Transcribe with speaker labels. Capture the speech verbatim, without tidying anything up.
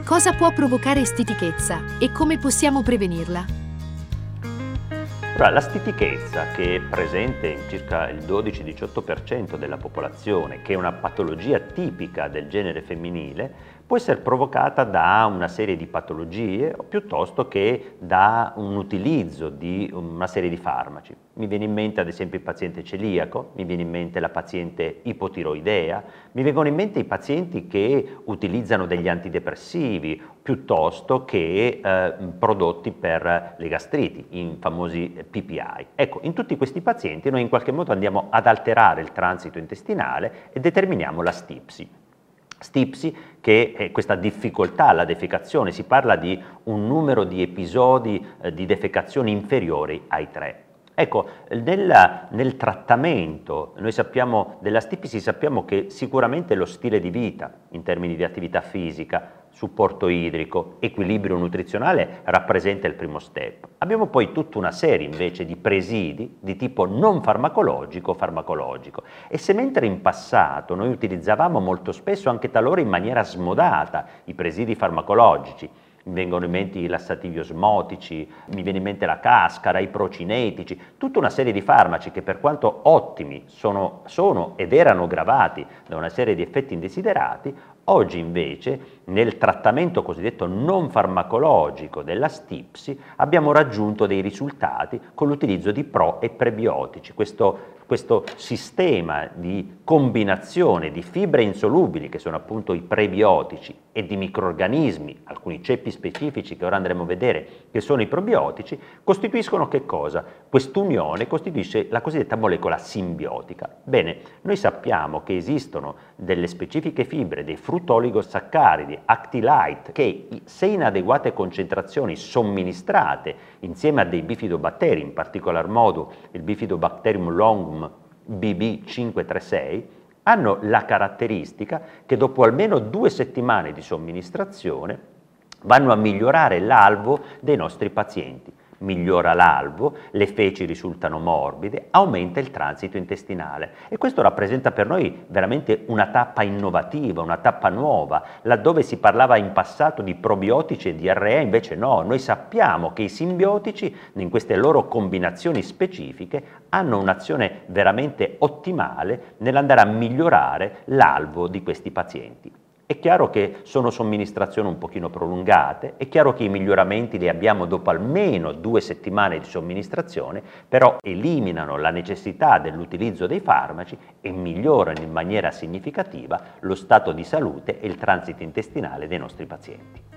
Speaker 1: Cosa può provocare stitichezza e come possiamo prevenirla?
Speaker 2: Allora, la stitichezza, che è presente in circa il dodici diciotto per cento della popolazione, che è una patologia tipica del genere femminile, può essere provocata da una serie di patologie o piuttosto che da un utilizzo di una serie di farmaci. Mi viene in mente ad esempio il paziente celiaco, mi viene in mente la paziente ipotiroidea, mi vengono in mente i pazienti che utilizzano degli antidepressivi piuttosto che eh, prodotti per le gastriti, i famosi P P I. Ecco, in tutti questi pazienti noi in qualche modo andiamo ad alterare il transito intestinale e determiniamo la stipsi. Stipsi, che è questa difficoltà alla defecazione, si parla di un numero di episodi eh, di defecazione inferiori ai tre. Ecco, nel, nel trattamento noi sappiamo della stipsi, sappiamo che sicuramente lo stile di vita in termini di attività fisica, supporto idrico, equilibrio nutrizionale rappresenta il primo step. Abbiamo poi tutta una serie invece di presidi di tipo non farmacologico farmacologico e se mentre in passato noi utilizzavamo molto spesso anche talora in maniera smodata i presidi farmacologici, mi vengono in mente i lassativi osmotici, mi viene in mente la cascara, i procinetici, tutta una serie di farmaci che per quanto ottimi sono, sono ed erano gravati da una serie di effetti indesiderati, oggi invece nel trattamento cosiddetto non farmacologico della stipsi abbiamo raggiunto dei risultati con l'utilizzo di pro e prebiotici, questo, questo sistema di combinazione di fibre insolubili che sono appunto i prebiotici e di microrganismi, alcuni ceppi specifici che ora andremo a vedere che sono i probiotici, costituiscono che cosa? Quest'unione costituisce la cosiddetta molecola simbiotica. Bene, noi sappiamo che esistono delle specifiche fibre, dei fruttooligosaccaridi, Actilite, che se in adeguate concentrazioni somministrate insieme a dei bifidobatteri, in particolar modo il Bifidobacterium longum B B cinquecentotrentasei, hanno la caratteristica che dopo almeno due settimane di somministrazione vanno a migliorare l'alvo dei nostri pazienti. Migliora l'alvo, le feci risultano morbide, aumenta il transito intestinale e questo rappresenta per noi veramente una tappa innovativa, una tappa nuova, laddove si parlava in passato di probiotici e diarrea, invece no, noi sappiamo che i simbiotici in queste loro combinazioni specifiche hanno un'azione veramente ottimale nell'andare a migliorare l'alvo di questi pazienti. È chiaro che sono somministrazioni un pochino prolungate, è chiaro che i miglioramenti li abbiamo dopo almeno due settimane di somministrazione, però eliminano la necessità dell'utilizzo dei farmaci e migliorano in maniera significativa lo stato di salute e il transito intestinale dei nostri pazienti.